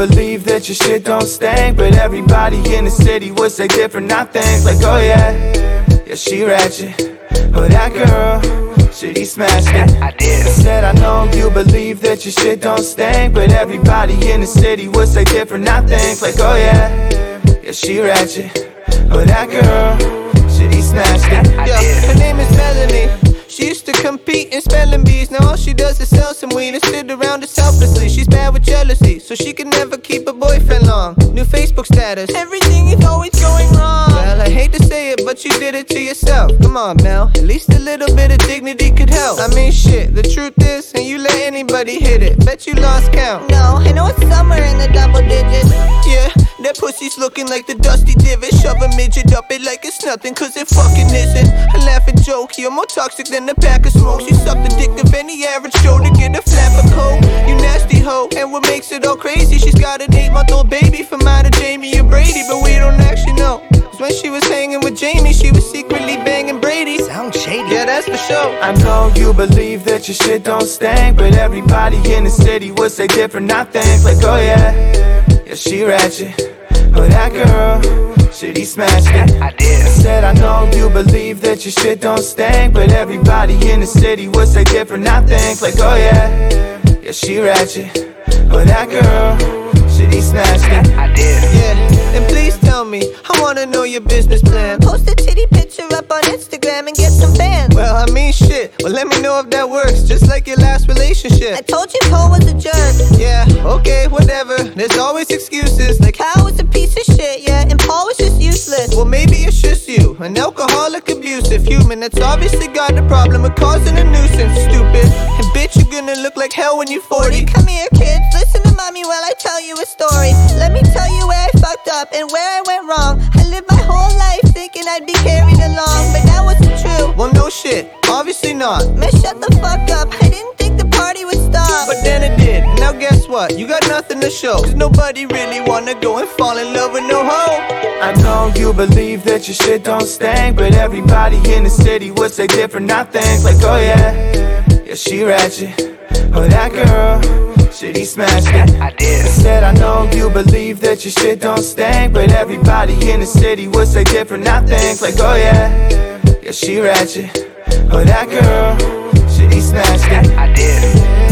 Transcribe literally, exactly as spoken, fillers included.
believe that your shit don't stink, but everybody in the city would say different I think. Like, oh yeah, yeah, she ratchet. Oh, that girl, shit, he smashed it. I did. I said, I know you believe that your shit don't stink, but everybody in the city would say different I think. Like, oh yeah, yeah, she ratchet. Oh, that girl, shit, he smashed it. Yeah, her name is Melanie. She used to compete in spelling bees. Now all she does is sell some weed and sit around just helplessly. She's bad with jealousy, so she can never keep a boyfriend long. New Facebook status, everything is always going wrong. Well, I hate to say it, but you did it to yourself. Come on, Mel, at least a little bit of dignity could help. I mean shit, the truth is, and you let anybody hit it. Bet you lost count. No, I know it's somewhere in the double digits. Yeah, that pussy's looking like the dusty divot. Shove a midget up it like it's nothing, cause it fucking isn't. I laugh and joke, you're more toxic than a pack of smokes. You suck the dick of any average Joe to get a flap of coke. You nasty hoe, and what makes it all crazy, she's got an eight month old baby from either Jamie or Brady, but we don't actually know. Cause when she was hanging with Jamie, she was secretly banging Brady. Sounds shady. Yeah, that's for sure. I know you believe that your shit don't stink, but everybody in the city would say different I think. Like, oh yeah, yeah, she ratchet. Oh, that girl, shit, he smashed it. I did. I said, I know you believe that your shit don't stink, but everybody in the city would say different I think. Like, oh yeah, yeah, she ratchet. Oh, that girl, shit, he smashed it. I did. Yeah, and please tell me, I wanna know your business plan. Post a titty picture up on Instagram and get some fans. Well, I mean shit, well let me know if that works, just like your last relationship. I told you Paul was a jerk. Yeah, okay, whatever, there's always excuses. Like, Kyle was a piece of shit, yeah, and Paul was just useless. well maybe it's just you, an alcoholic, abusive human that's obviously got a problem with causing a nuisance, stupid. And bitch, you're gonna look like hell when you're forty. Come here, kids, listen to mommy while I tell you a story. Let me tell you where I fucked up and where I went wrong. I lived my whole life thinking I'd be carried along, but that wasn't true. Well no shit, obviously not. Man, shut the fuck up, I didn't think the party would stop. But then it did, now guess what, you got nothing to show. Cause nobody really wanna go and fall in love with no hoe. I know you believe that your shit don't stink, but everybody in the city would say different I think. Like, oh yeah, yeah, she ratchet. Oh, that girl, shit, he smashed it. I did. I said, I know you believe that your shit don't stink, but everybody in the city would say different I think. Like, oh yeah, yeah, she ratchet. Oh, that girl, shit, he smashed it. I did.